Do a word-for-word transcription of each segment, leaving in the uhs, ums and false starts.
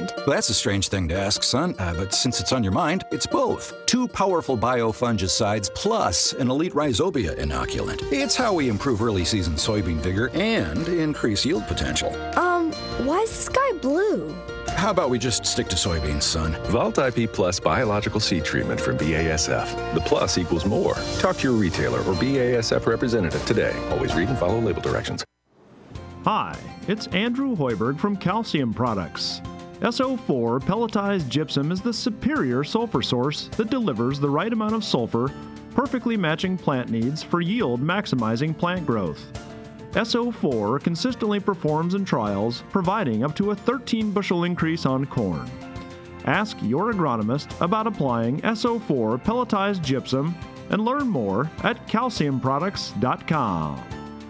inoculant? That's a strange thing to ask, son, uh, but since it's on your mind, it's both. Two powerful biofungicides plus an elite rhizobia inoculant. It's how we improve early season soybean vigor and increase yield potential. Um, why is the sky blue? How about we just stick to soybeans, son? Vault I P Plus biological seed treatment from B A S F. The plus equals more. Talk to your retailer or B A S F representative today. Always read and follow label directions. Hi, it's Andrew Hoiberg from Calcium Products. S O four pelletized gypsum is the superior sulfur source that delivers the right amount of sulfur, perfectly matching plant needs for yield maximizing plant growth. S O four consistently performs in trials, providing up to a thirteen bushel increase on corn. Ask your agronomist about applying S O four pelletized gypsum and learn more at calcium products dot com.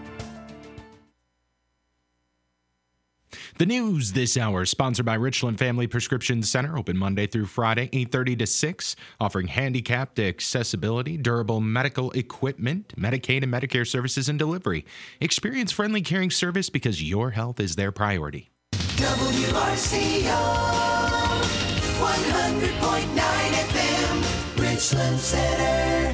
The news this hour is sponsored by Richland Family Prescription Center, open Monday through Friday, eight thirty to six, offering handicapped accessibility, durable medical equipment, Medicaid and Medicare services and delivery. Experience friendly, caring service because your health is their priority. W R C O, one hundred point nine F M, Richland Center.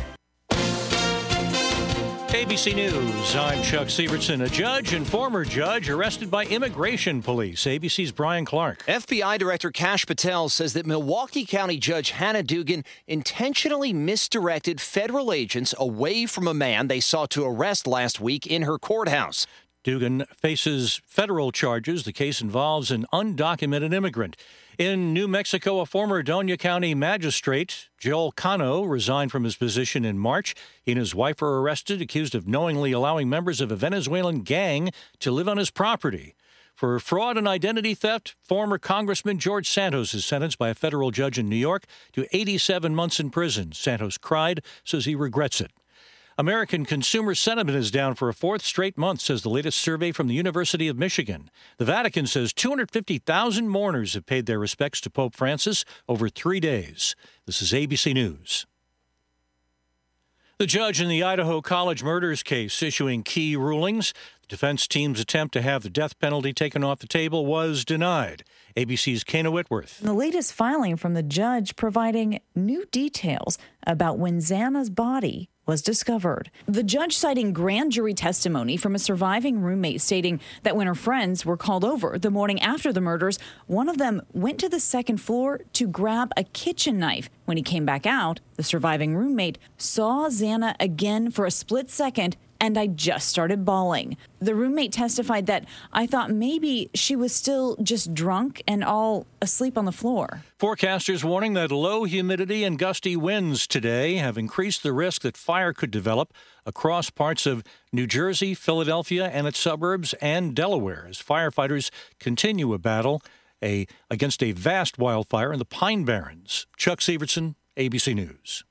A B C News, I'm Chuck Sievertson. A judge and former judge arrested by immigration police. A B C's Brian Clark. F B I Director Kash Patel says that Milwaukee County Judge Hannah Dugan intentionally misdirected federal agents away from a man they sought to arrest last week in her courthouse. Dugan faces federal charges. The case involves an undocumented immigrant. In New Mexico, a former Doña County magistrate, Joel Cano, resigned from his position in March. He and his wife are arrested, accused of knowingly allowing members of a Venezuelan gang to live on his property. For fraud and identity theft, former Congressman George Santos is sentenced by a federal judge in New York to eighty-seven months in prison. Santos cried, says he regrets it. American consumer sentiment is down for a fourth straight month, says the latest survey from the University of Michigan. The Vatican says two hundred fifty thousand mourners have paid their respects to Pope Francis over three days. This is A B C News. The judge in the Idaho College murders case issuing key rulings. The defense team's attempt to have the death penalty taken off the table was denied. A B C's Kana Whitworth. The latest filing from the judge providing new details about when Xana's body was discovered. The judge citing grand jury testimony from a surviving roommate stating that when her friends were called over the morning after the murders, one of them went to the second floor to grab a kitchen knife. When he came back out, the surviving roommate saw Xana again for a split second, and I just started bawling. The roommate testified that I thought maybe she was still just drunk and all asleep on the floor. Forecasters warning that low humidity and gusty winds today have increased the risk that fire could develop across parts of New Jersey, Philadelphia, and its suburbs, and Delaware as firefighters continue a battle a, against a vast wildfire in the Pine Barrens. Chuck Sievertson, A B C News.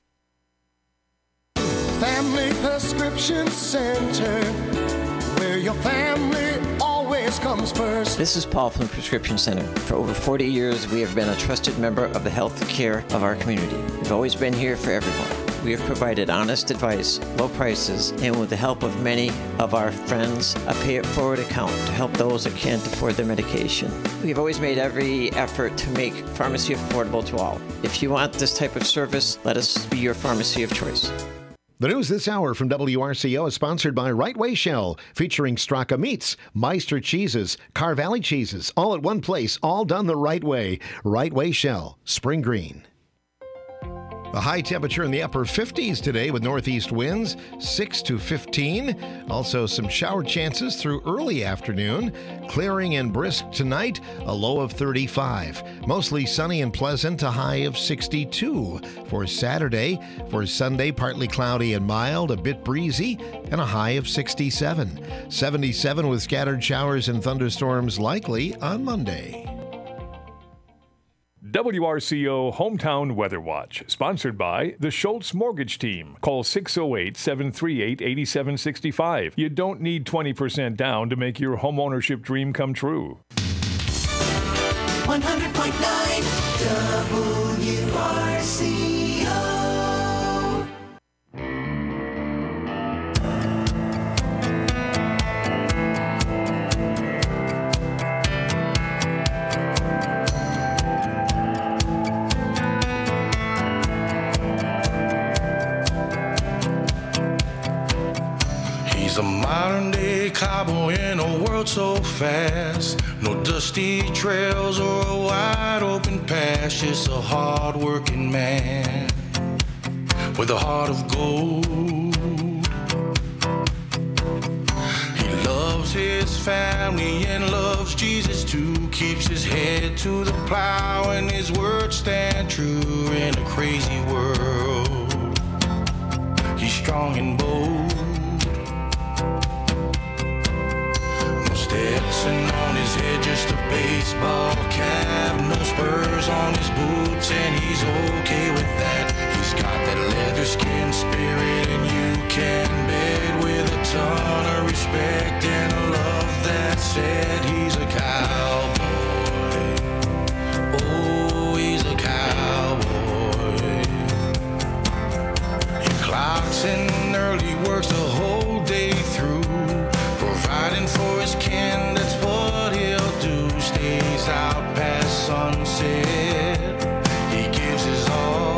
Family Prescription Center, where your family always comes first. This is Paul from the Prescription Center. For over forty years, we have been a trusted member of the health care of our community. We've always been here for everyone. We have provided honest advice, low prices, and with the help of many of our friends, a pay-it-forward account to help those that can't afford their medication. We've always made every effort to make pharmacy affordable to all. If you want this type of service, let us be your pharmacy of choice. The news this hour from W R C O is sponsored by Right Way Shell, featuring Straka Meats, Meister Cheeses, Car Valley Cheeses, all at one place, all done the right way. Right Way Shell, Spring Green. The high temperature in the upper fifties today with northeast winds, six to fifteen. Also some shower chances through early afternoon. Clearing and brisk tonight, a low of thirty-five. Mostly sunny and pleasant, a high of sixty-two. For Saturday, for Sunday, partly cloudy and mild, a bit breezy, and a high of sixty-seven. seventy-seven with scattered showers and thunderstorms likely on Monday. W R C O Hometown Weather Watch, sponsored by the Schultz Mortgage Team. Call six oh eight, seven three eight, eight seven six five. You don't need twenty percent down to make your homeownership dream come true. one hundred point nine W R C O. cowboy in a world so fast. No dusty trails or a wide open path. Just a hard-working man with a heart of gold. He loves his family and loves Jesus too. Keeps his head to the plow and his words stand true in a crazy world. He's strong and bold. No Stetson on his head, just a baseball cap. No spurs on his boots and he's okay with that. He's got that leather skin spirit and you can bet with a ton of respect and a love that said he's a cowboy. Oh, he's a cowboy. He clocks in early, works the whole day through, providing for his kin, that's what he'll do. Stays out past sunset, he gives his all.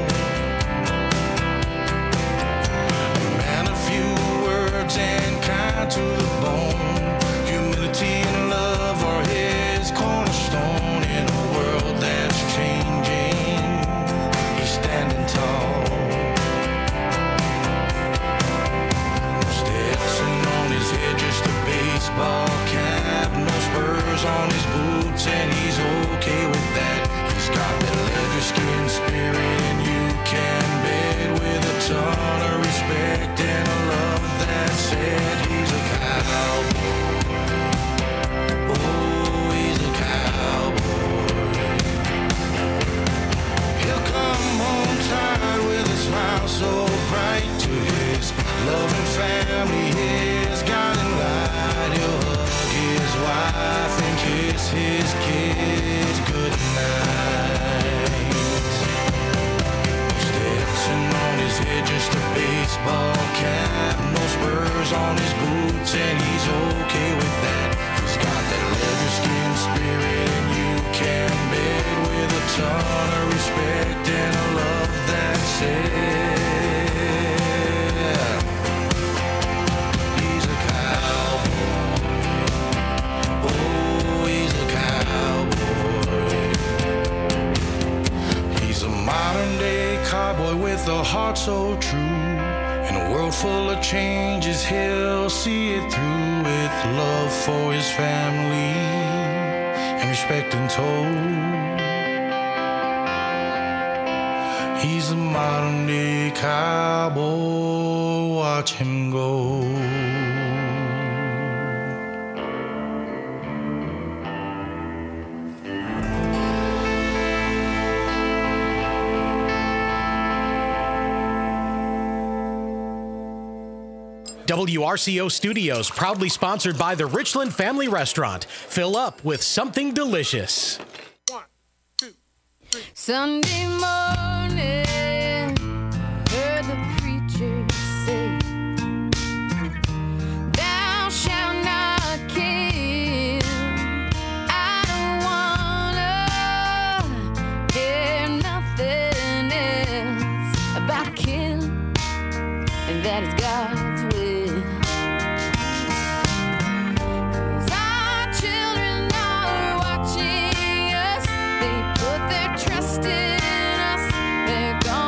A man of few words and kind to the bone. Humility and love are his cornerstone. In a world that's changing, he's standing tall. No Stetson on his head, just a baseball cap. No spurs on his boots and he's okay with that. He's got that leather skin spirit and you can bet with a ton of respect and a love that said he's a cowboy. Oh, he's a cowboy. He'll come home tired with a smile so bright to his loving family, his guiding light. He'll hug his wife and kiss his kids goodnight. Stetson on his head, just a baseball cap. No spurs on his boots and he's okay with that. He's got that leather skin spirit and you can bet with a ton of respect and a love that said he's a cowboy. Oh, he's a cowboy. He's a modern day cowboy with a heart so true. In a world full of changes, he'll see it through with love for his family and respect untold. He's a modern day cowboy, watch him go. W R C O Studios, proudly sponsored by the Richland Family Restaurant. Fill up with something delicious. One, two, three. Sunday morning, heard the preacher say, thou shalt not kill. I don't wanna hear nothing else about killing, and that is God's will. Trust in us, they're gone.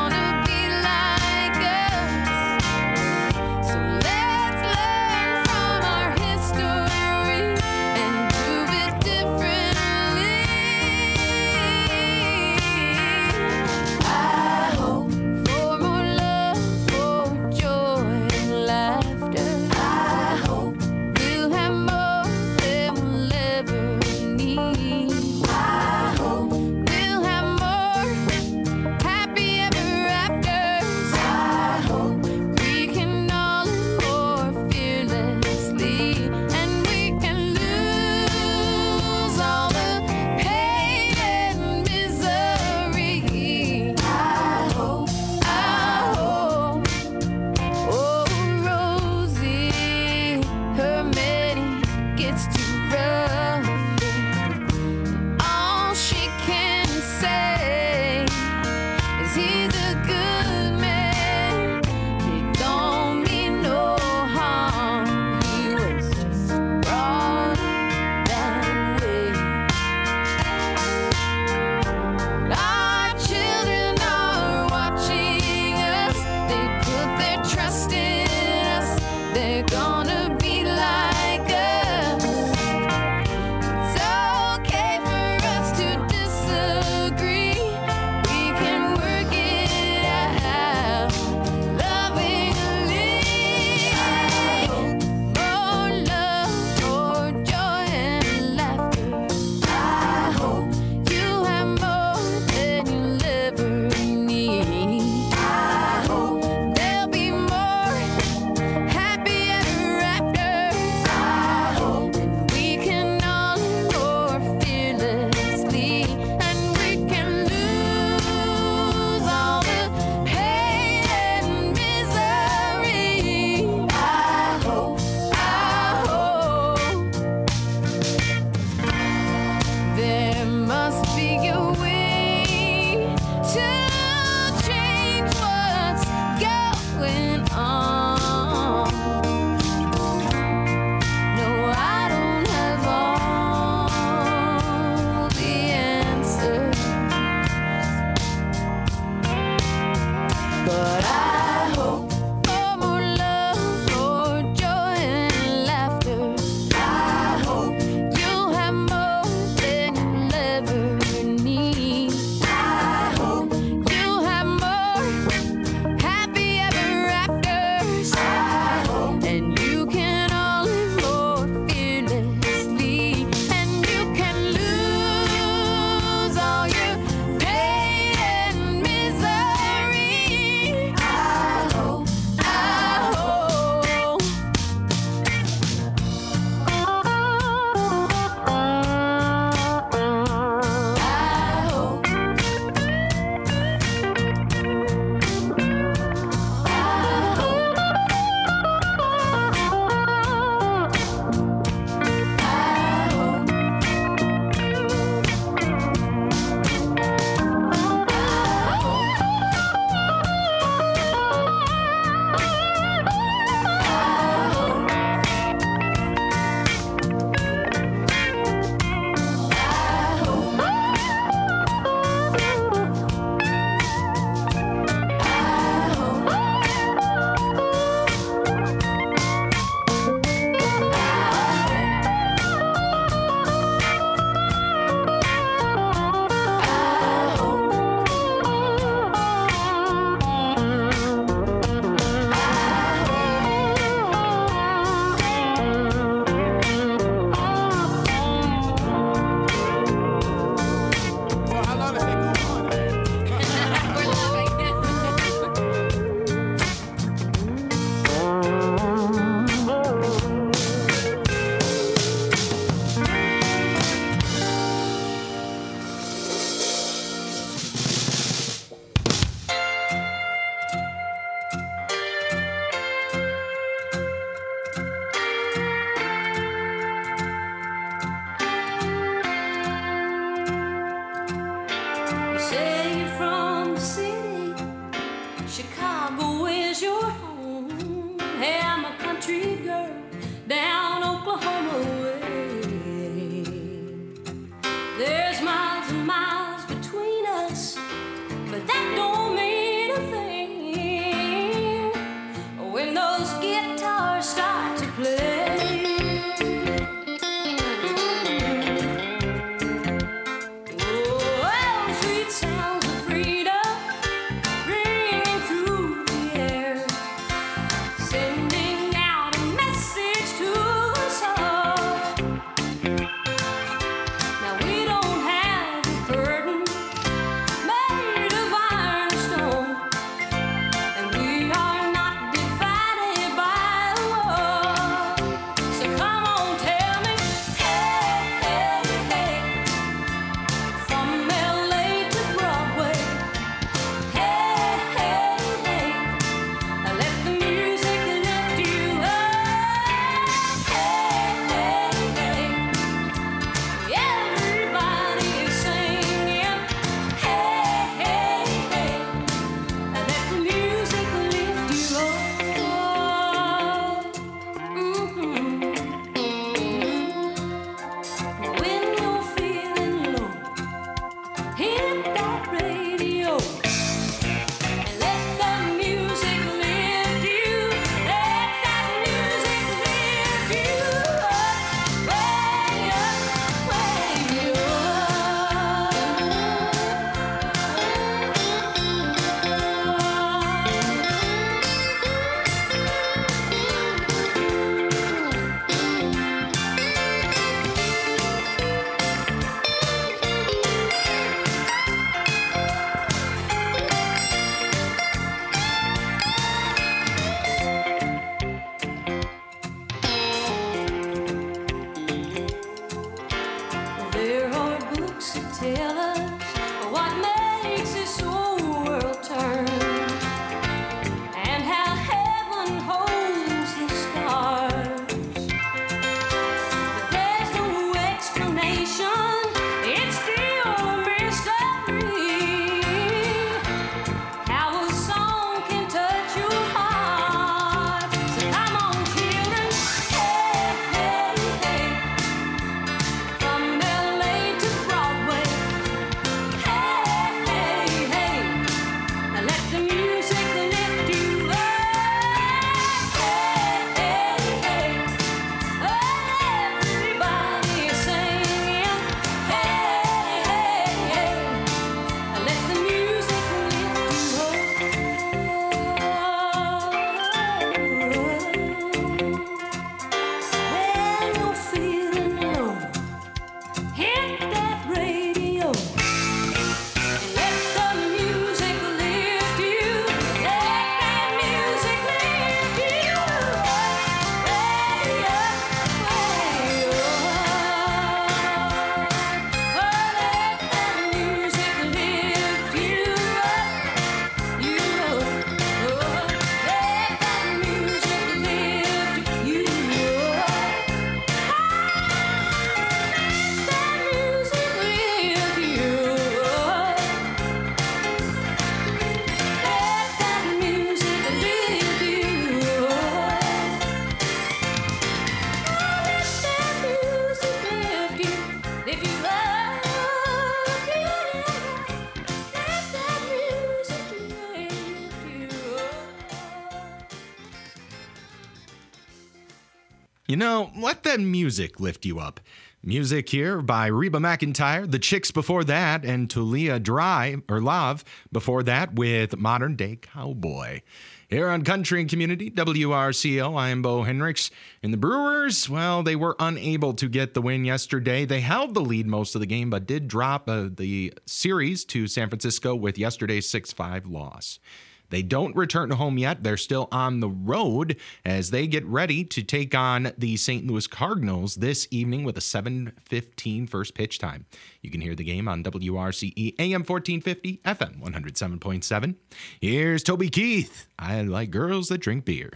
You know, let that music lift you up. Music here by Reba McEntire, The Chicks before that, and Talia Dry, or Love, before that with Modern Day Cowboy. Here on Country and Community, W R C O, I am Bo Hendricks. And the Brewers, well, they were unable to get the win yesterday. They held the lead most of the game, but did drop uh, the series to San Francisco with yesterday's six five loss. They don't return home yet. They're still on the road as they get ready to take on the Saint Louis Cardinals this evening with a seven fifteen first pitch time. You can hear the game on W R C E A M fourteen fifty, F M one oh seven point seven. Here's Toby Keith. I like girls that drink beer.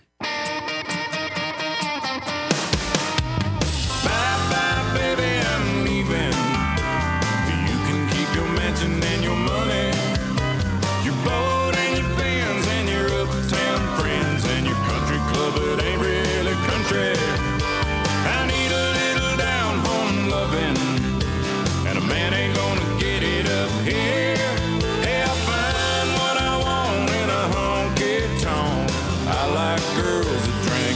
Bye-bye, baby, I'm leaving. You can keep your mansion and your money, your boat and your Benz and your uptown friends and your country club. It ain't really country. I need a little down-home loving, and a man ain't gonna get it up here. Hey, I'll find what I want in a honky-tonk. I like girls that drink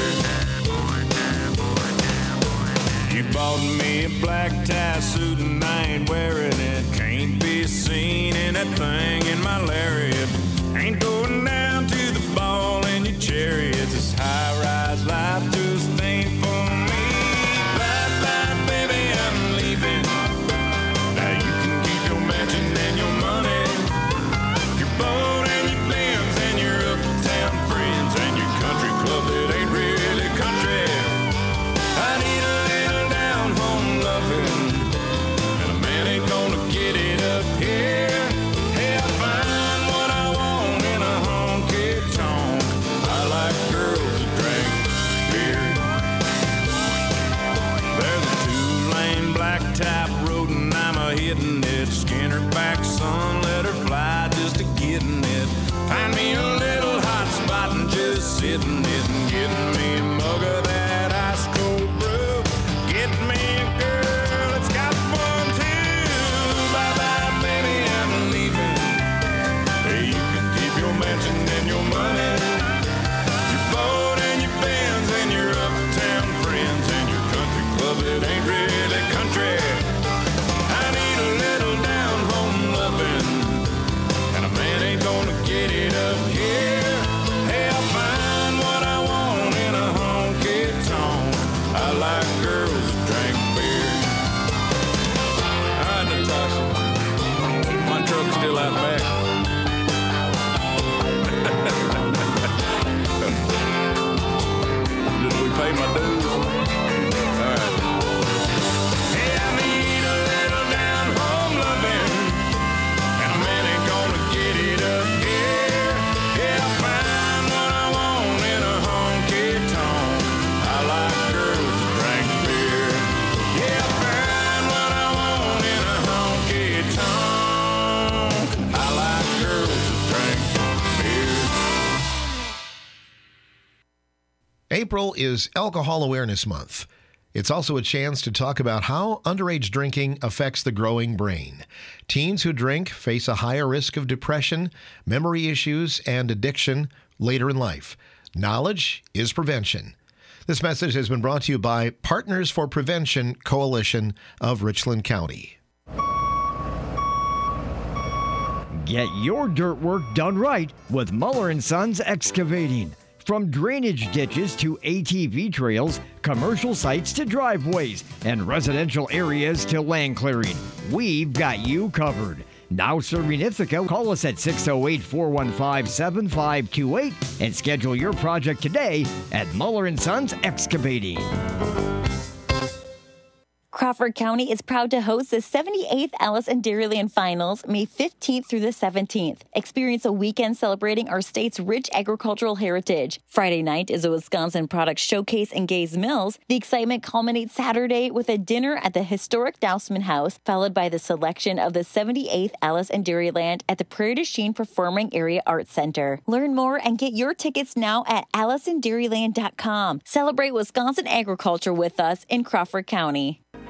beer. You bought me a black tie suit and I ain't wearing it. Can't be seen in that thing in my lariat. Ain't going down to the ball in your chariots. This high-rise life just ain't for me. Bye-bye, baby, I'm leaving. Now you can keep your mansion and your money, your boat and your Benz and your uptown friends and your country club that ain't really country. I need a little down-home loving, and a man ain't gonna get it up here. Hey, I find what I want in a honky-tonk. I like girls that drink beer. There's a two-lane black-top road and I'm a-hitting it. Skin her back, son, let her fly just a getting it. Find me a little hot spot and just sitting it and getting me a mug of that ice cold brew. Get me a girl that's got one too. Bye-bye, baby, I'm leaving. Hey, you can keep your mansion and your money, your boat and your Benz and your uptown friends and your country club that ain't really country. I need a little down-home loving, and a man ain't gonna get it up here. Hey, I'll find what I want in a honky-tonk. I like girls that drink beer. All right, Natasha, my truck's still out back. Did we pay my dues? All right. Hey, I need a little down-home loving, and a man ain't gonna get it up here. Yeah, I'll find what I want in a honky-tonk. I like girls that drink beer. Yeah, I'll find what I want in a honky-tonk. I like girls that drink beer. April is Alcohol Awareness Month. It's also a chance to talk about how underage drinking affects the growing brain. Teens who drink face a higher risk of depression, memory issues, and addiction later in life. Knowledge is prevention. This message has been brought to you by Partners for Prevention Coalition of Richland County. Get your dirt work done right with Muller and Sons Excavating. From drainage ditches to A T V trails, commercial sites to driveways, and residential areas to land clearing, we've got you covered. Now serving Ithaca, call us at six oh eight, four one five, seven five two eight and schedule your project today at Muller and Sons Excavating. Crawford County is proud to host the seventy-eighth Alice in Dairyland Finals, May fifteenth through the seventeenth. Experience a weekend celebrating our state's rich agricultural heritage. Friday night is a Wisconsin product showcase in Gays Mills. The excitement culminates Saturday with a dinner at the historic Dousman House, followed by the selection of the seventy-eighth Alice in Dairyland at the Prairie du Chien Performing Area Arts Center. Learn more and get your tickets now at alice in dairyland dot com. Celebrate Wisconsin agriculture with us in Crawford County.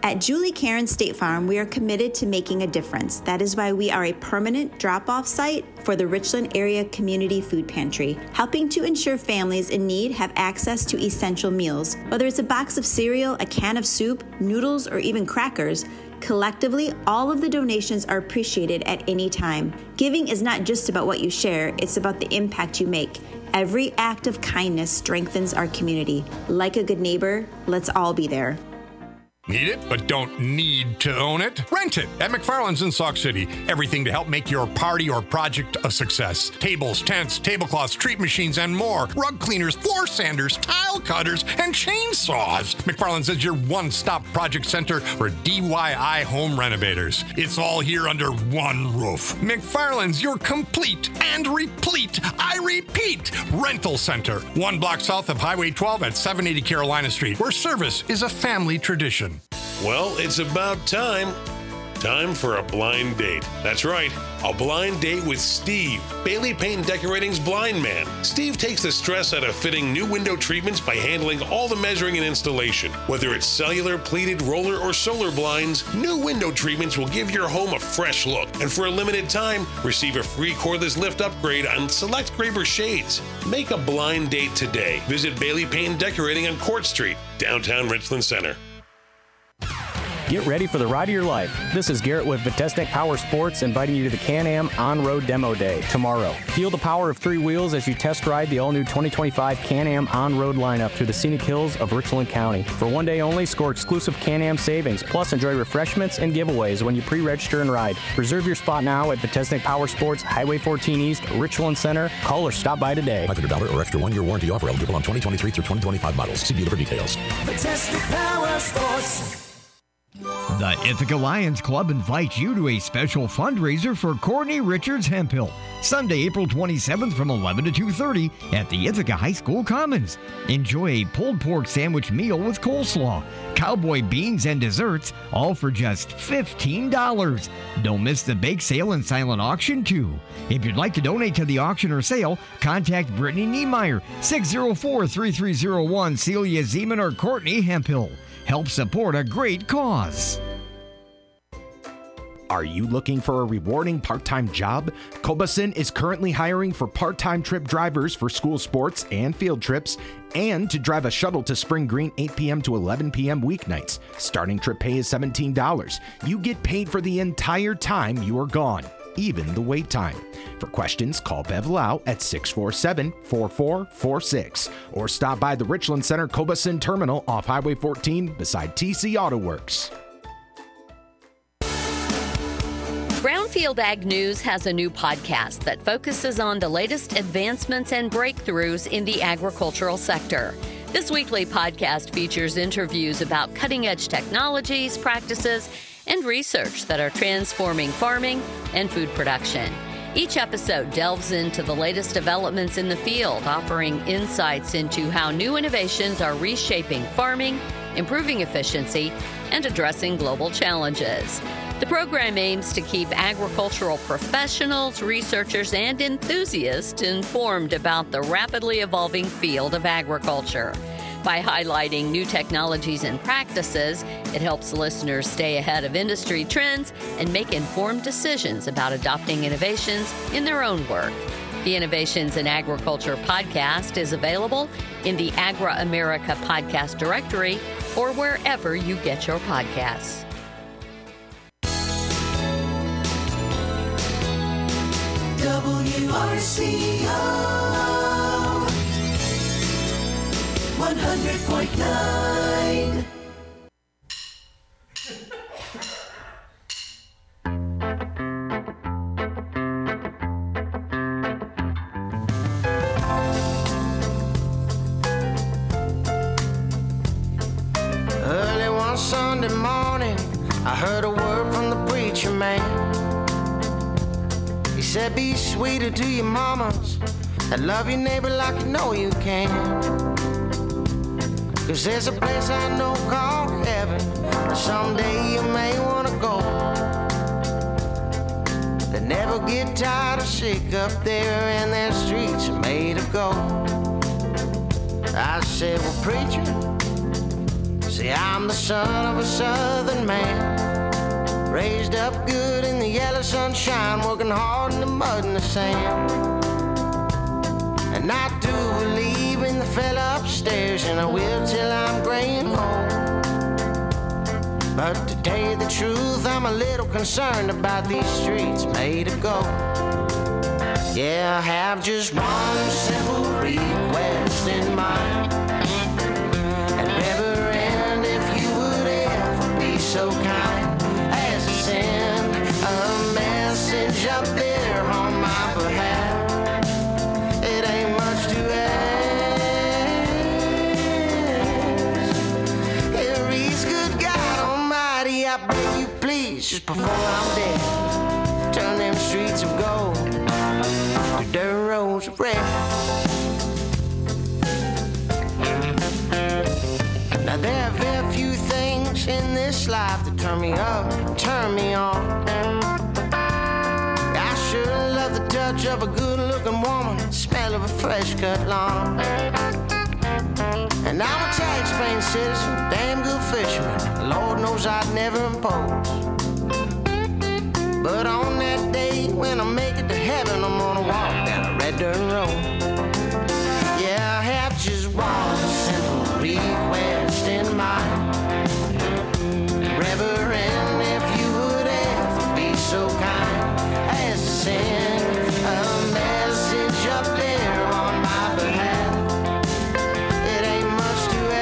At Julie Karen State Farm, we are committed to making a difference. That is why we are a permanent drop-off site for the Richland Area Community Food Pantry, helping to ensure families in need have access to essential meals. Whether it's a box of cereal, a can of soup, noodles, or even crackers, collectively, all of the donations are appreciated at any time. Giving is not just about what you share, it's about the impact you make. Every act of kindness strengthens our community. Like a good neighbor, let's all be there. Need it, but don't need to own it? Rent it at McFarland's in Sauk City. Everything to help make your party or project a success. Tables, tents, tablecloths, treat machines, and more. Rug cleaners, floor sanders, tile cutters, and chainsaws. McFarland's is your one-stop project center for D I Y home renovators. It's all here under one roof. McFarland's, your complete and replete, I repeat, rental center. One block south of Highway twelve at seven eighty Carolina Street, where service is a family tradition. Well, it's about time. Time for a blind date. That's right, a blind date with Steve, Bailey Paint and Decorating's blind man. Steve takes the stress out of fitting new window treatments by handling all the measuring and installation. Whether it's cellular, pleated, roller, or solar blinds, new window treatments will give your home a fresh look. And for a limited time, receive a free cordless lift upgrade on select Graber shades. Make a blind date today. Visit Bailey Paint and Decorating on Court Street, downtown Richland Center. Get ready for the ride of your life. This is Garrett with Vitesnik Power Sports inviting you to the Can-Am On-Road Demo Day tomorrow. Feel the power of three wheels as you test ride the all-new twenty twenty-five Can-Am On-Road lineup through the scenic hills of Richland County. For one day only, score exclusive Can-Am savings, plus enjoy refreshments and giveaways when you pre-register and ride. Reserve your spot now at Vitesnik Power Sports, Highway fourteen East, Richland Center. Call or stop by today. five hundred dollars or extra one-year warranty offer eligible on twenty twenty-three through twenty twenty-five models. See dealer for details. Vitesnik Power Sports. The Ithaca Lions Club invites you to a special fundraiser for Courtney Richards Hemphill, Sunday, April twenty-seventh from eleven to two thirty at the Ithaca High School Commons. Enjoy a pulled pork sandwich meal with coleslaw, cowboy beans, and desserts, all for just fifteen dollars. Don't miss the bake sale and silent auction, too. If you'd like to donate to the auction or sale, contact Brittany Niemeyer, six oh four, three three oh one, Celia Zeman, or Courtney Hemphill. Help support a great cause. Are you looking for a rewarding part-time job? Cobason is currently hiring for part-time trip drivers for school sports and field trips, and to drive a shuttle to Spring Green eight p.m. to eleven p.m. weeknights. Starting trip pay is seventeen dollars. You get paid for the entire time you are gone, even the wait time. For questions, call Bev Lau at six four seven, four four four six or stop by the Richland Center Cobason Terminal off Highway fourteen beside T C Auto Works. Brownfield Ag News has a new podcast that focuses on the latest advancements and breakthroughs in the agricultural sector. This weekly podcast features interviews about cutting-edge technologies, practices, and research that are transforming farming and food production. Each episode delves into the latest developments in the field, offering insights into how new innovations are reshaping farming, improving efficiency, and addressing global challenges. The program aims to keep agricultural professionals, researchers, and enthusiasts informed about the rapidly evolving field of agriculture. By highlighting new technologies and practices, it helps listeners stay ahead of industry trends and make informed decisions about adopting innovations in their own work. The Innovations in Agriculture podcast is available in the Agra America podcast directory or wherever you get your podcasts. W R C O one hundred point nine. Early one Sunday morning, I heard a word from the preacher man. He said, be sweeter to your mamas and love your neighbor like you know you can. Cause there's a place I know called heaven, and someday you may wanna go. They never get tired or sick up there, and their streets are made of gold. I said, well, preacher, See, I'm the son of a southern man, raised up good in the yellow sunshine, working hard in the mud and the sand. And I do believe in the fella upstairs, and I will till I'm gray and old. But to tell you the truth, I'm a little concerned about these streets made of gold. Yeah, I have just one simple request in mind. And Reverend, if you would ever be so kind as to send a message up there on my behalf. It ain't much to ask. It reads, good God Almighty, I beg you please, just before I'm dead, turn them streets of gold to dirt roads of red. Now there are very few things in this life that turn me up, turn me on. I sure love the touch of a good-looking woman, the smell of a fresh-cut lawn. And I'm a tax-paying citizen, damn good fisherman. Lord knows I'd never impose. But on that day when I make it to heaven, I'm gonna walk down a red dirt road. Yeah, I have just one simple request in mind. Reverend, if you would ever be so kind as to send a message up there on my behalf. It ain't much to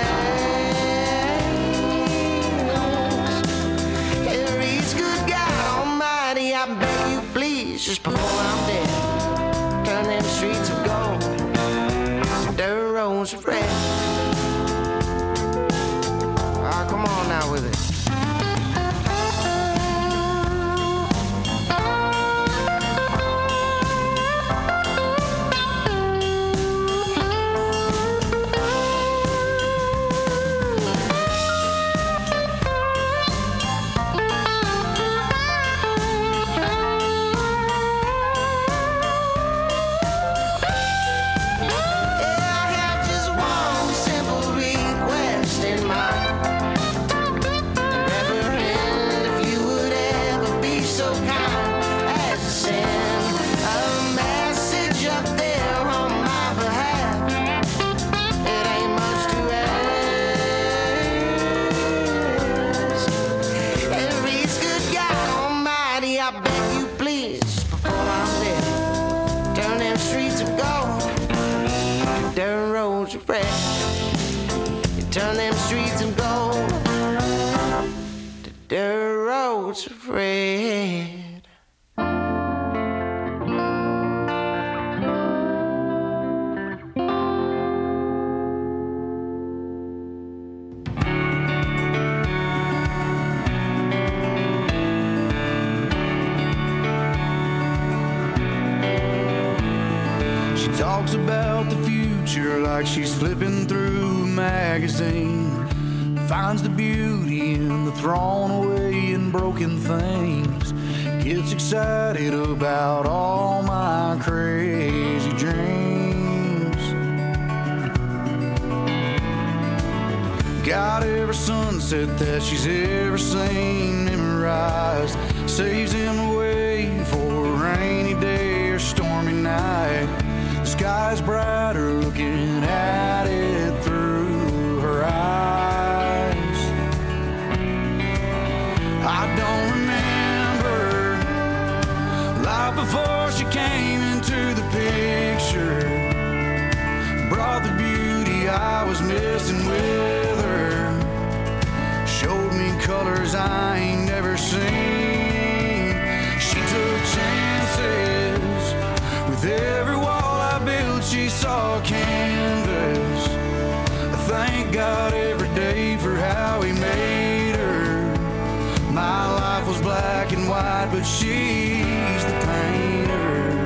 ask. It reads, good God Almighty, I beg you please, just before I'm dead, turn them streets of gold to dirt roads of red. Ah, come on now with it. Turn them streets of gold to dirt roads of red. She talks about the future like she's flipping through a magazine, finds the beauty in the thrown away and broken things, gets excited about all my crazy dreams. Got every sunset that she's ever seen memorized, saves him away for a rainy day or stormy night. The sky's brighter looking at it through her eyes. I don't remember life before she came into the picture, brought the beauty I was missing with her, showed me colors I ain't never seen. She took chances with every wall I built, she saw canvas. I thank God every day for how he made her. My life was black and white, but she's the painter.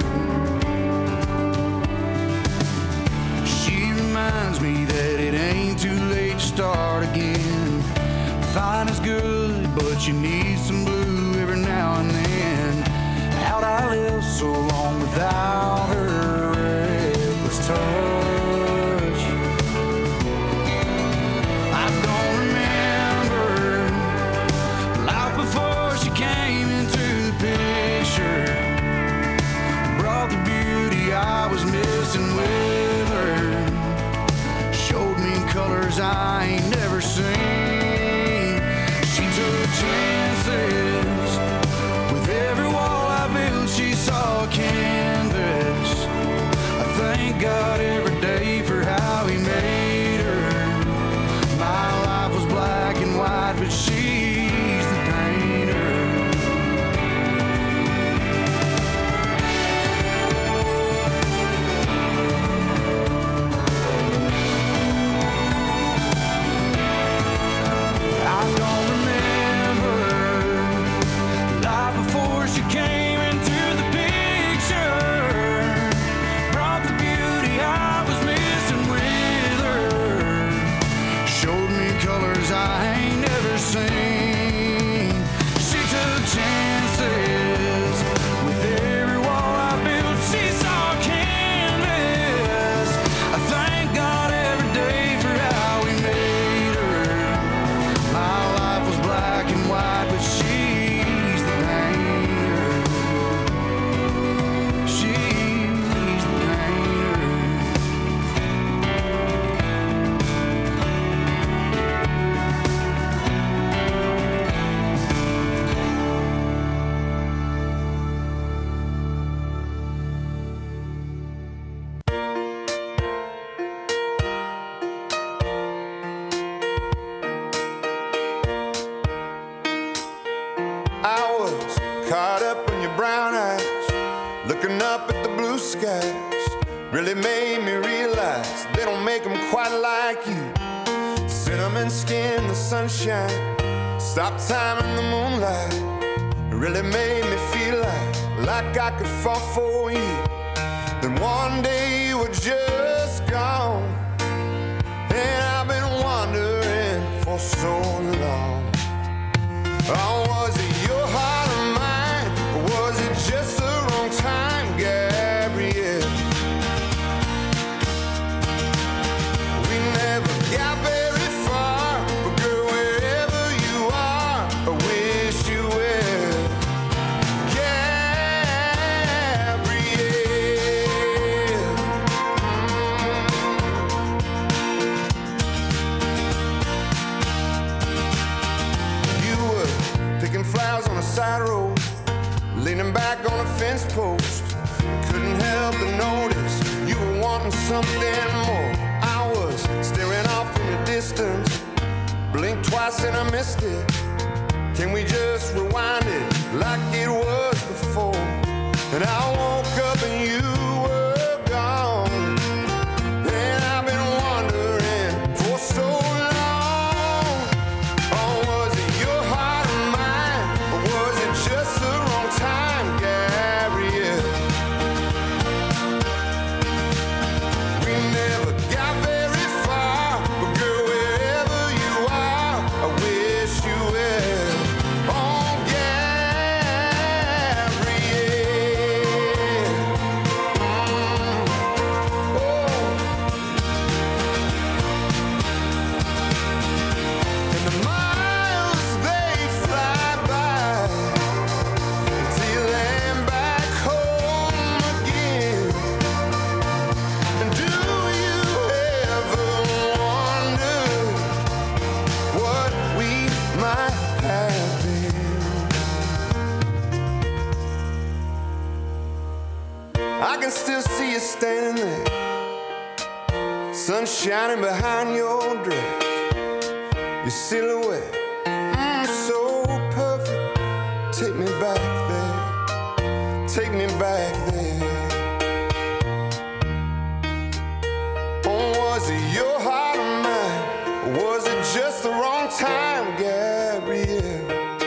She reminds me that it ain't too late to start again. Fine is good, but you need some blue every now and then. How'd I live so long without her reckless touch? I don't remember I ain't never seen. She took chances with every wall I built. She saw a canvas. I thank God every day for how He made her. My life was black and white, but she's the painter. I don't remember life before she came into the picture. Brought the beauty I was missing with her. Showed me colors I ain't never seen. She took chances with every wall I built. She saw a canvas. I thank God every day for how He made her. My life was black and white, but she's the painter. She's the painter. I was caught up in your brown eyes, looking up at the blue skies. Really made me realize they don't make them quite like you. Cinnamon skin, the sunshine, stop time in the moonlight. It really made me feel like, like I could fall for you. Then one day you were just gone, and I've been wondering for so long. Oh, was it your heart or mine, or was it just the wrong time, Gabrielle? We never got very far, but girl, wherever you are, I wish you well. Gabrielle. You were picking flowers on a side road, leaning back on a fence post. Couldn't help but notice you were wanting something more. I was staring off in the distance, blinked twice and I missed it. Can we just rewind it like it was before? And I woke up and you were gone, and I've been wondering for so long. Oh, was it your heart or mine, or was it just the wrong time, Gabrielle? We never got very far, but girl, wherever you are, I wish you well. Oh, and the miles they fly by until you land back home again. And do you ever wonder what we might have been? I can still see you standing there, sun shining behind your dress. Your silhouette, mm, so perfect. Take me back there, take me back there. Oh, was it your heart or mine, or was it just the wrong time, Gabrielle?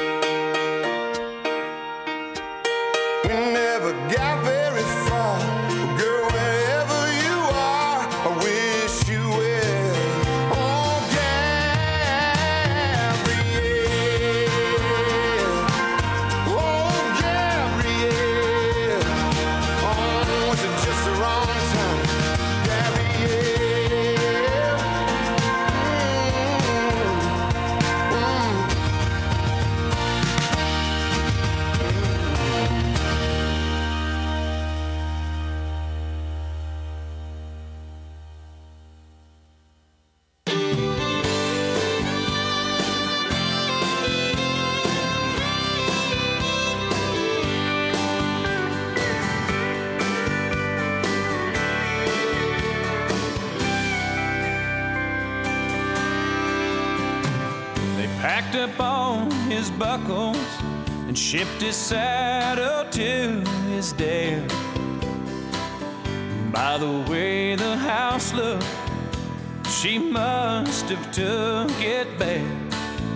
We never got very far, but girl, wherever you are, I wish you well. Oh, Gabrielle. Oh, Gabrielle. Oh, was it just the wrong time, Gabrielle? Mm, mm. up all his buckles and shipped his saddle to his dad. By the way the house looked, she must have took it bad.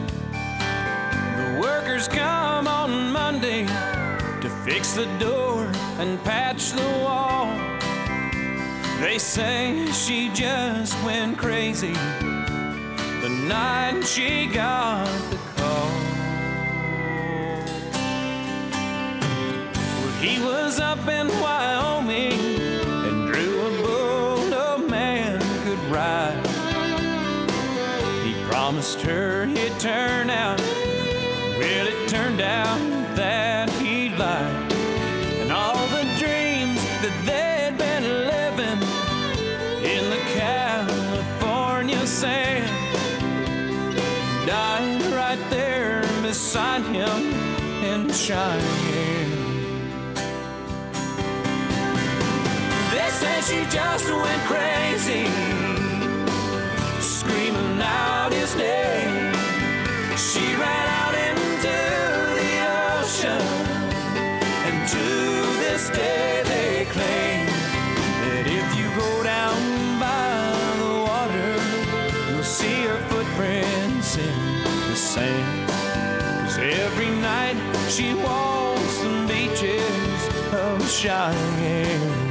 The workers come on Monday to fix the door and patch the wall. They say she just went crazy the night she got the call. Well, he was up in Wyoming and drew a bull no man could ride. He promised her he'd turn out. Well, it turned out that he lied. And all the dreams that they'd been living in the California sand died right there beside him in Cheyenne. They say she just went crazy, screaming out his name. She ran out into the ocean, and to this day they claim that if you go down by the water, you'll see her footprints in the sand. 'Cause every night she walks the beaches of Cheyenne.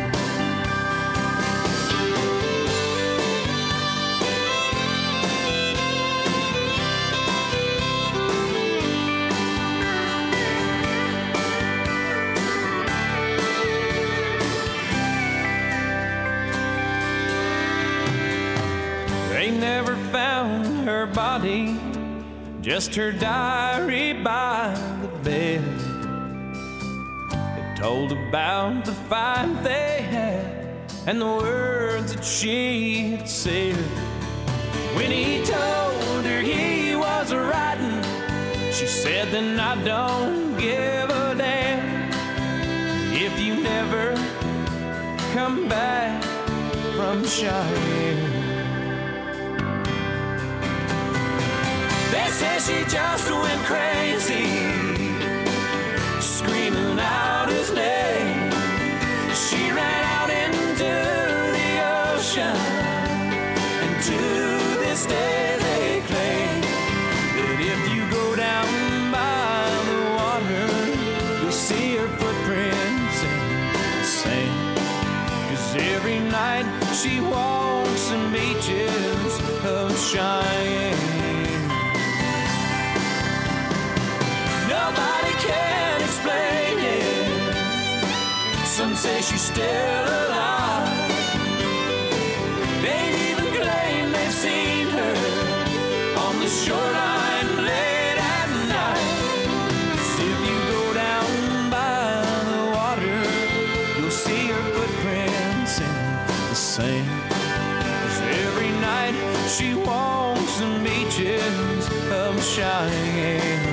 They never found her body, just her diary by the bed. It told about the fight they had and the words that she had said. When he told her he was riding, she said, then I don't give a damn if you never come back from Cheyenne. They say she just went crazy, screaming out his name. She ran out into the ocean, and to this day they claim that if you go down by the water, you'll see her footprints in the sand. 'Cause every night she walks the beaches of Cheyenne. Nobody can explain it. Some say she's still alive. They even claim they've seen her on the shoreline late at night. 'Cause if you go down by the water, you'll see her footprints in the sand. 'Cause every night she walks the beaches of Cheyenne.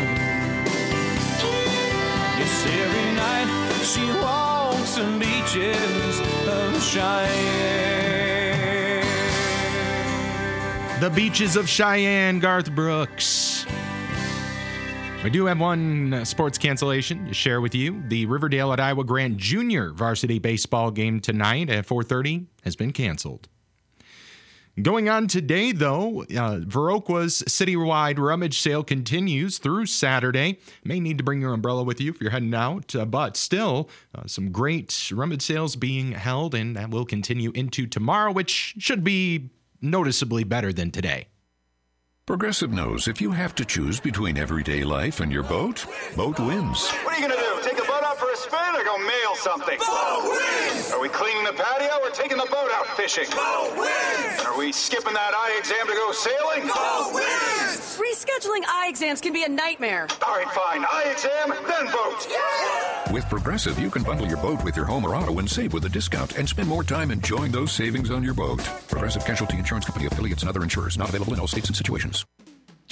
Yes, every night she walks the beaches of Cheyenne. The Beaches of Cheyenne, Garth Brooks. We do have one sports cancellation to share with you. The Riverdale at Iowa Grant Junior varsity baseball game tonight at four thirty has been canceled. Going on today, though, uh, Viroqua's citywide rummage sale continues through Saturday. May need to bring your umbrella with you if you're heading out, uh, but still, uh, some great rummage sales being held, and that will continue into tomorrow, which should be noticeably better than today. Progressive knows if you have to choose between everyday life and your boat, boat wins. What are you going to do? Take the boat out for a spin or go mail something? Boat wins! Are we cleaning the patio or taking the boat out fishing? Boat wins! Are we skipping that eye exam to go sailing? Boat wins! Rescheduling eye exams can be a nightmare. All right, fine. Eye exam, then boat. Yeah! With Progressive, you can bundle your boat with your home or auto and save with a discount and spend more time enjoying those savings on your boat. Progressive Casualty Insurance Company affiliates and other insurers not available in all states and situations.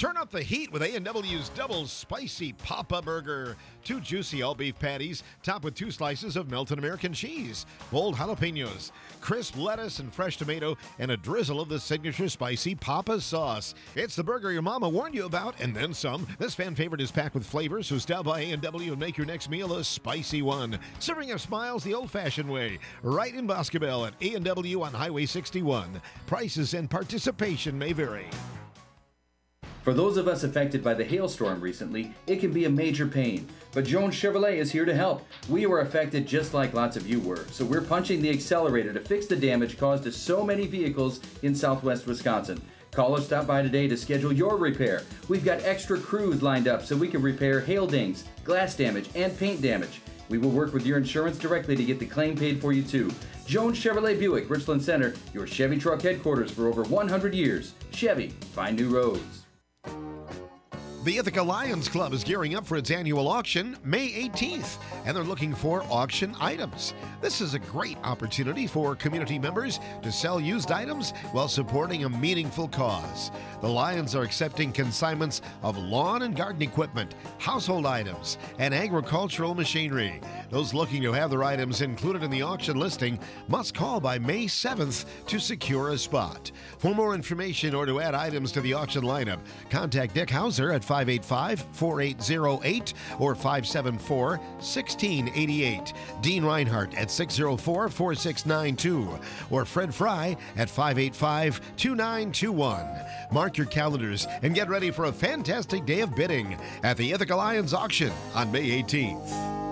Turn up the heat with A and W's Double Spicy Papa Burger. Two juicy all-beef patties, topped with two slices of melted American cheese, bold jalapenos, crisp lettuce and fresh tomato, and a drizzle of the signature spicy Papa sauce. It's the burger your mama warned you about, and then some. This fan favorite is packed with flavors, so stop by A and W and make your next meal a spicy one. Serving up smiles the old-fashioned way. Right in Boscobel at A and W on Highway sixty-one. Prices and participation may vary. For those of us affected by the hailstorm recently, it can be a major pain. But Jones Chevrolet is here to help. We were affected just like lots of you were, so we're punching the accelerator to fix the damage caused to so many vehicles in southwest Wisconsin. Call or stop by today to schedule your repair. We've got extra crews lined up so we can repair hail dings, glass damage, and paint damage. We will work with your insurance directly to get the claim paid for you too. Jones Chevrolet Buick, Richland Center, your Chevy truck headquarters for over one hundred years. Chevy, find new roads. The Ithaca Lions Club is gearing up for its annual auction May eighteenth, and they're looking for auction items. This is a great opportunity for community members to sell used items while supporting a meaningful cause. The Lions are accepting consignments of lawn and garden equipment, household items, and agricultural machinery. Those looking to have their items included in the auction listing must call by May seventh to secure a spot. For more information or to add items to the auction lineup, contact Dick Hauser at five eight five, four eight zero eight or five seven four, one six eight eight. Dean Reinhardt at six zero four, four six nine two or Fred Fry at five eight five, two nine two one. Mark your calendars and get ready for a fantastic day of bidding at the Ithaca Lions auction on May eighteenth.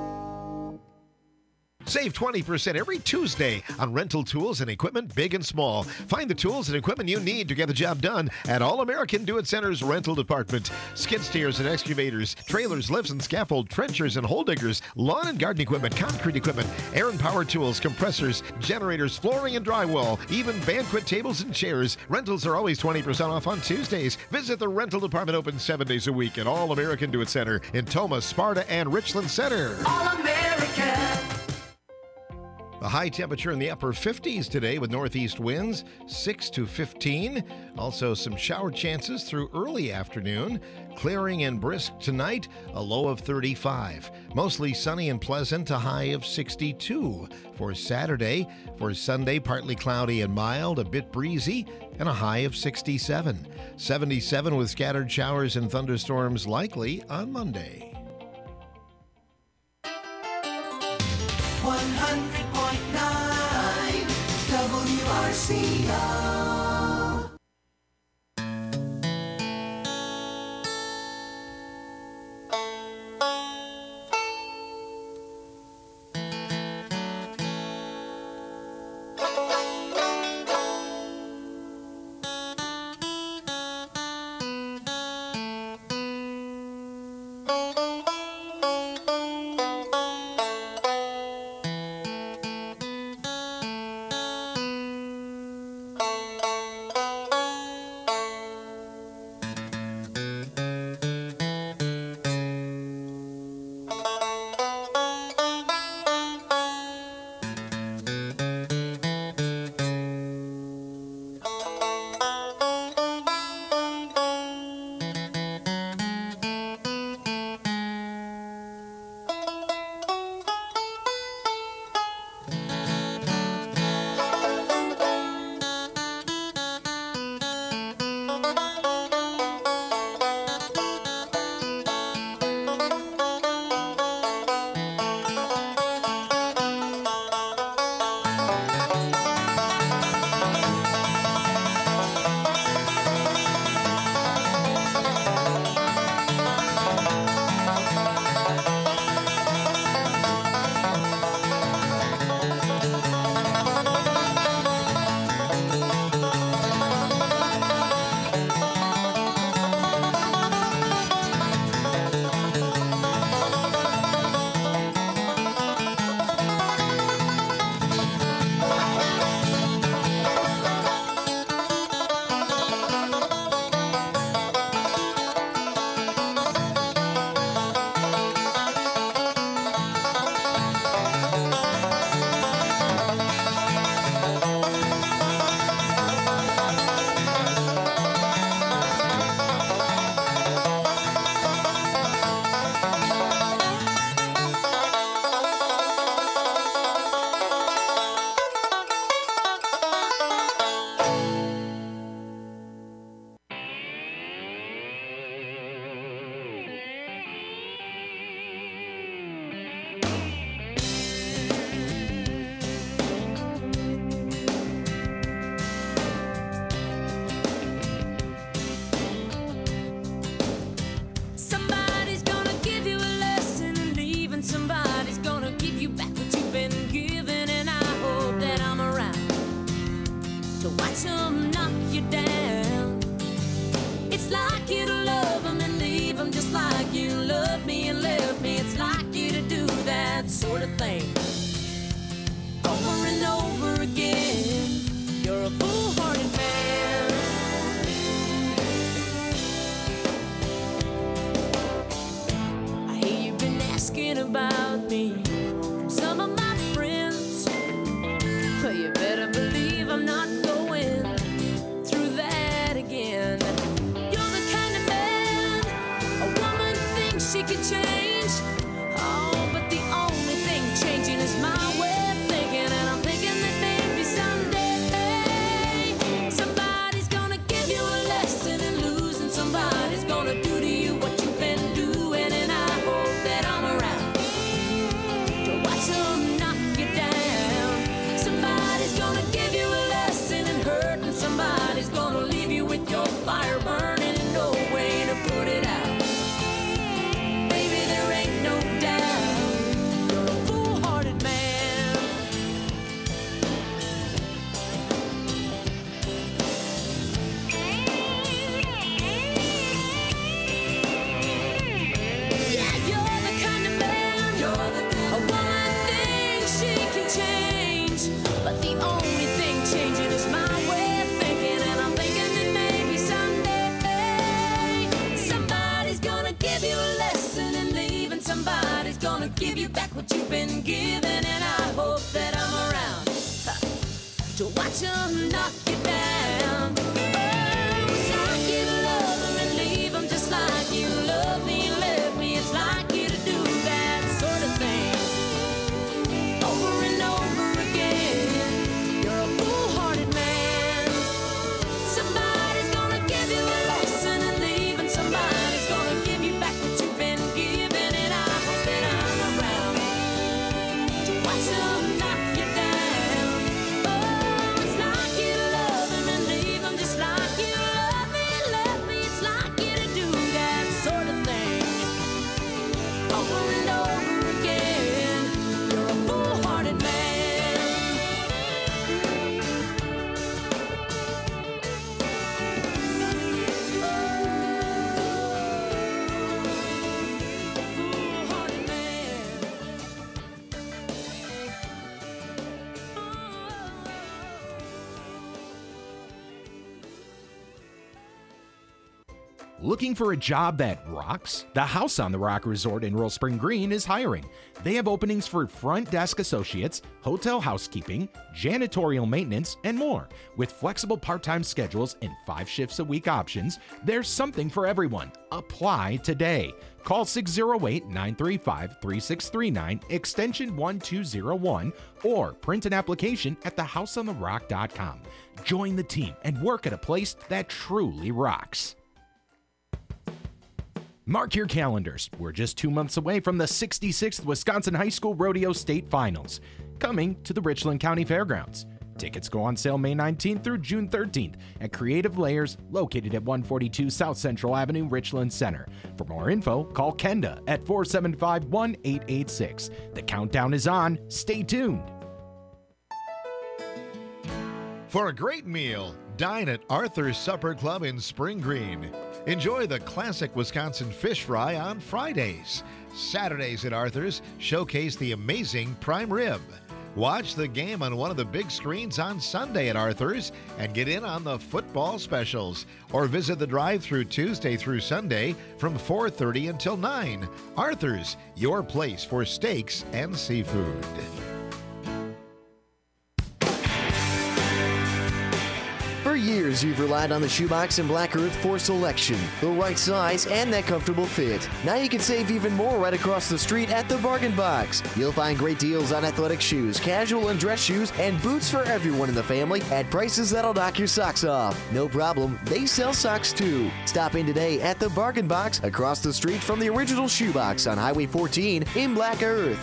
Save twenty percent every Tuesday on rental tools and equipment, big and small. Find the tools and equipment you need to get the job done at All American Do It Center's rental department. Skid steers and excavators, trailers, lifts and scaffold, trenchers and hole diggers, lawn and garden equipment, concrete equipment, air and power tools, compressors, generators, flooring and drywall, even banquet tables and chairs. Rentals are always twenty percent off on Tuesdays. Visit the rental department open seven days a week at All American Do It Center in Tomah, Sparta, and Richland Center. All American. The high temperature in the upper fifties today with northeast winds, six to fifteen. Also some shower chances through early afternoon. Clearing and brisk tonight, a low of thirty-five. Mostly sunny and pleasant, a high of sixty-two. For Saturday, for Sunday, partly cloudy and mild, a bit breezy, and a high of sixty-seven. seventy-seven with scattered showers and thunderstorms likely on Monday. one hundred point nine W R C O. Looking for a job that rocks? The House on the Rock Resort in Royal Spring Green is hiring. They have openings for front desk associates, hotel housekeeping, janitorial maintenance, and more. With flexible part-time schedules and five shifts a week options, there's something for everyone. Apply today. Call six oh eight, nine three five, three six three nine, extension one two oh one, or print an application at the house on the rock dot com. Join the team and work at a place that truly rocks. Mark your calendars. We're just two months away from the sixty-sixth Wisconsin High School Rodeo State Finals, coming to the Richland County Fairgrounds. Tickets go on sale May nineteenth through June thirteenth at Creative Layers, located at one forty-two South Central Avenue, Richland Center. For more info, call Kenda at four seven five, one eight eight six. The countdown is on. Stay tuned. For a great meal, dine at Arthur's Supper Club in Spring Green. Enjoy the classic Wisconsin fish fry on Fridays. Saturdays at Arthur's showcase the amazing prime rib. Watch the game on one of the big screens on Sunday at Arthur's and get in on the football specials. Or visit the drive-thru Tuesday through Sunday from four thirty until nine. Arthur's, your place for steaks and seafood. For years, you've relied on the Shoebox and Black Earth for selection, the right size, and that comfortable fit. Now you can save even more right across the street at the Bargain Box. You'll find great deals on athletic shoes, casual and dress shoes, and boots for everyone in the family at prices that'll knock your socks off. No problem, they sell socks too. Stop in today at the Bargain Box across the street from the original Shoebox on Highway fourteen in Black Earth.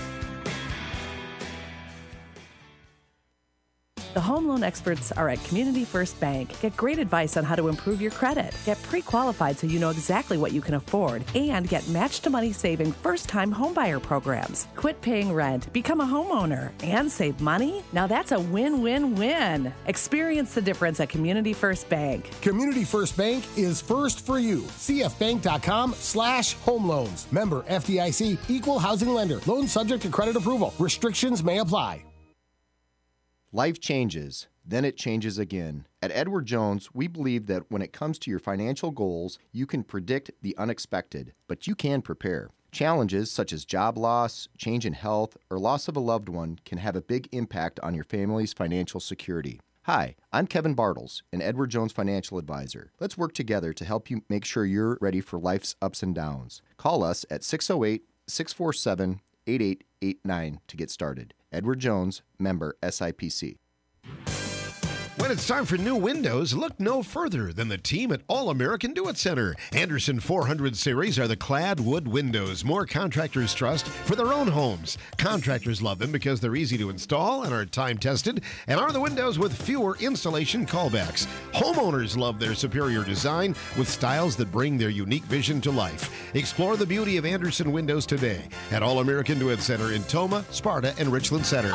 The home loan experts are at Community First Bank. Get great advice on how to improve your credit. Get pre-qualified so you know exactly what you can afford. And get match-to-money saving first-time homebuyer programs. Quit paying rent, become a homeowner, and save money? Now that's a win-win-win. Experience the difference at Community First Bank. Community First Bank is first for you. C F bank dot com slash home loans. Member F D I C, equal housing lender. Loan subject to credit approval. Restrictions may apply. Life changes, then it changes again. At Edward Jones, we believe that when it comes to your financial goals, you can predict the unexpected, but you can prepare. Challenges such as job loss, change in health, or loss of a loved one can have a big impact on your family's financial security. Hi, I'm Kevin Bartles, an Edward Jones financial advisor. Let's work together to help you make sure you're ready for life's ups and downs. Call us at six oh eight, six four seven, eight eight eight nine to get started. Edward Jones, member S I P C. When it's time for new windows, look no further than the team at All American Do It Center. Anderson four hundred series are the clad wood windows more contractors trust for their own homes. Contractors love them because they're easy to install and are time-tested, and are the windows with fewer installation callbacks. Homeowners love their superior design with styles that bring their unique vision to life. Explore the beauty of Anderson windows today at All American Do It Center in Toma, Sparta, and Richland Center.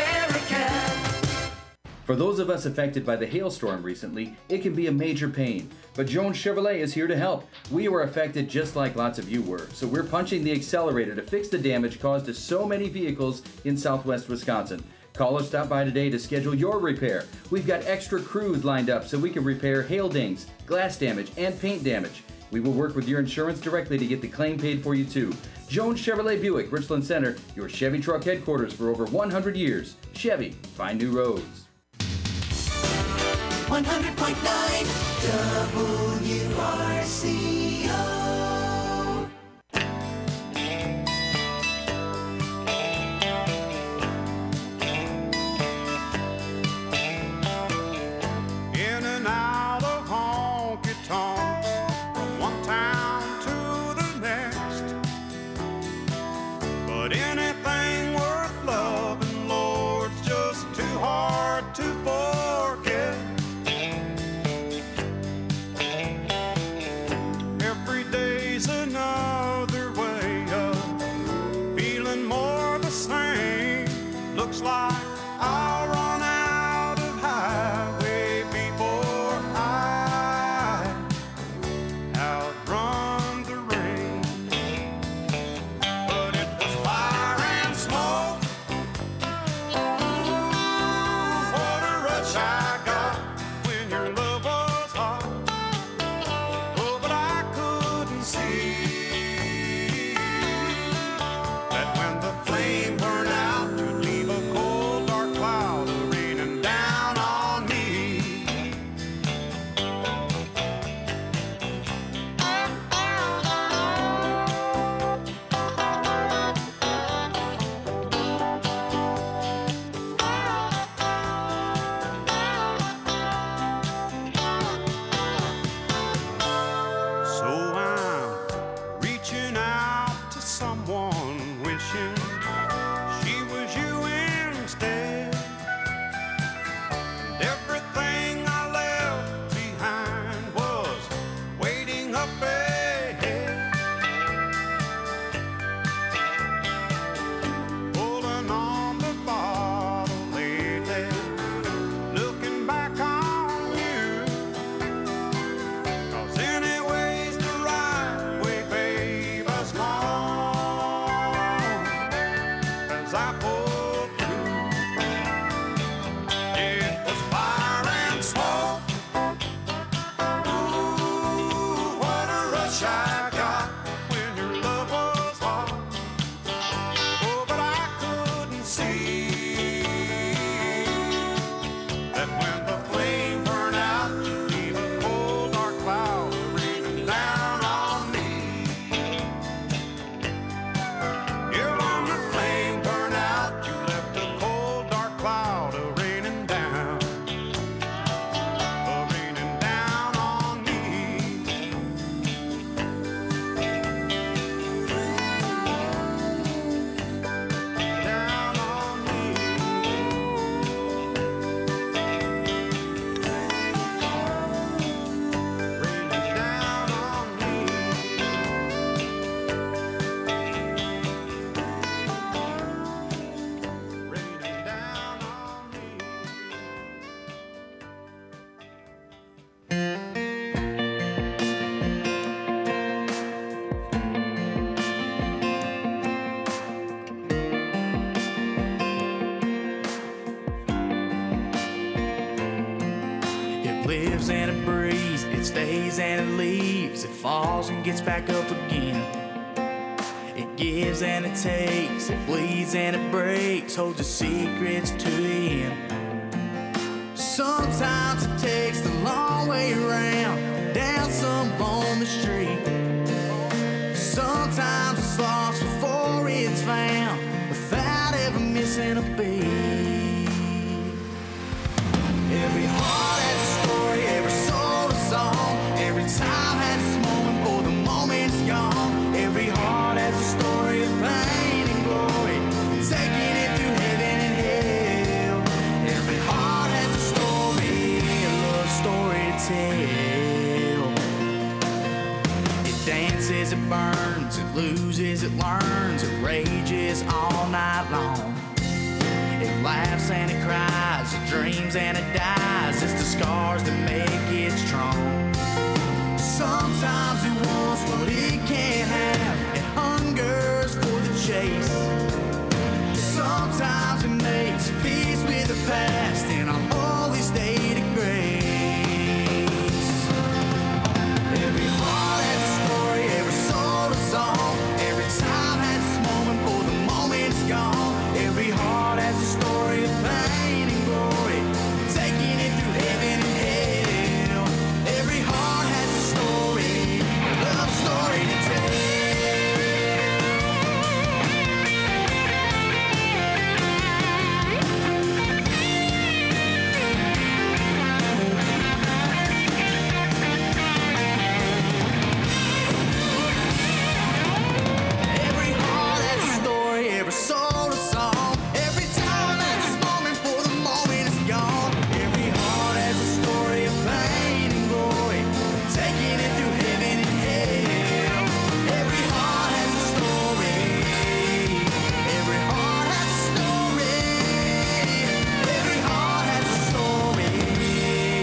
For those of us affected by the hailstorm recently, it can be a major pain. But Jones Chevrolet is here to help. We were affected just like lots of you were, so we're punching the accelerator to fix the damage caused to so many vehicles in southwest Wisconsin. Call or stop by today to schedule your repair. We've got extra crews lined up so we can repair hail dings, glass damage, and paint damage. We will work with your insurance directly to get the claim paid for you too. Jones Chevrolet Buick, Richland Center, your Chevy truck headquarters for over one hundred years. Chevy, find new roads. one hundred point nine W R C O. In and out of honky tonks, from one town to the next. But anything worth loving, Lord's just too hard to forget. Every day's another way of feeling more the same. Looks like I'll run out of highway before I outrun the rain. But it was fire and smoke. Ooh, what a rush I got when your love was hot. Oh, but I could It lives and it breathes, it stays and it leaves, it falls and gets back up again. It gives and it takes, it bleeds and it breaks, holds its secrets to the end. Sometimes it takes the long way around, down some lonely street. Sometimes it's lost before it's found, without ever missing a beat. Every heart has a story, every soul a song, every time has its moment, for the moment's gone. Every heart has a story of pain and glory, taking it through heaven and hell. Every heart has a story, a love story to tell. It dances, it burns, it loses, it learns, it rages all night long. It laughs and it cries, it dreams and it dies. It's the scars that make it strong. Sometimes it wants what it can't have, it hungers for the chase.